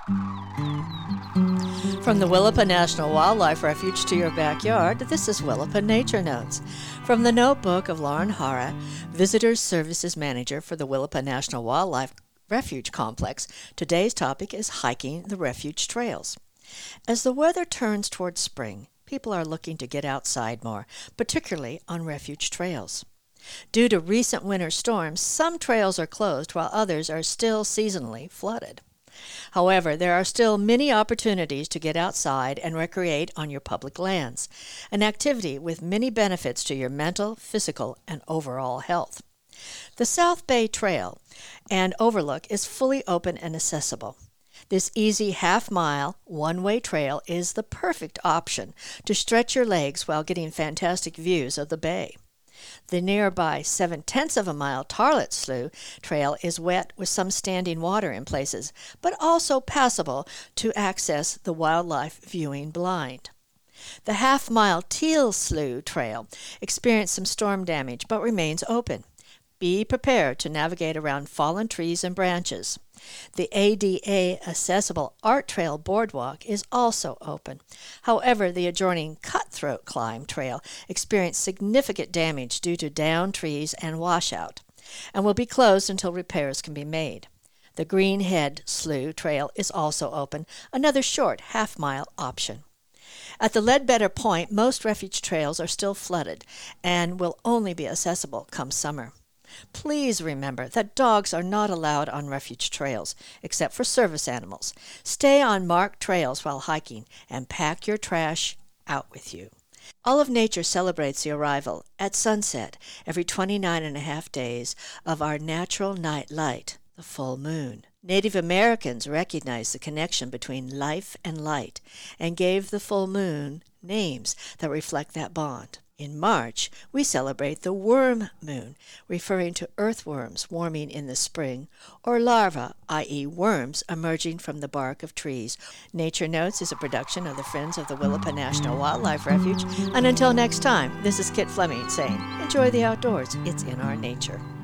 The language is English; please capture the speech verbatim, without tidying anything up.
From the Willapa National Wildlife Refuge to your backyard, this is Willapa Nature Notes. From the notebook of Lauren Hara, Visitors Services Manager for the Willapa National Wildlife Refuge Complex, today's topic is hiking the refuge trails. As the weather turns towards spring, people are looking to get outside more, particularly on refuge trails. Due to recent winter storms, some trails are closed while others are still seasonally flooded. However, there are still many opportunities to get outside and recreate on your public lands, an activity with many benefits to your mental, physical, and overall health. The South Bay Trail and Overlook is fully open and accessible. This easy half-mile, one-way trail is the perfect option to stretch your legs while getting fantastic views of the bay. The nearby seven-tenths of a mile Tarlet Slough Trail is wet with some standing water in places, but also passable to access the wildlife viewing blind. The half-mile Teal Slough Trail experienced some storm damage but remains open. Be prepared to navigate around fallen trees and branches. The A D A-accessible Art Trail Boardwalk is also open. However, the adjoining Cutthroat Climb Trail experienced significant damage due to downed trees and washout, and will be closed until repairs can be made. The Greenhead Slough Trail is also open, another short half-mile option. At the Ledbetter Point, most refuge trails are still flooded and will only be accessible come summer. Please remember that dogs are not allowed on refuge trails, except for service animals. Stay on marked trails while hiking and pack your trash out with you. All of Nature celebrates the arrival at sunset every twenty-nine and a half days of our natural night light, the full moon. Native Americans recognized the connection between life and light and gave the full moon names that reflect that bond. In March, we celebrate the worm moon, referring to earthworms warming in the spring, or larvae, that is worms, emerging from the bark of trees. Nature Notes is a production of the Friends of the Willapa National Wildlife Refuge. And until next time, this is Kit Fleming saying, enjoy the outdoors. It's in our nature.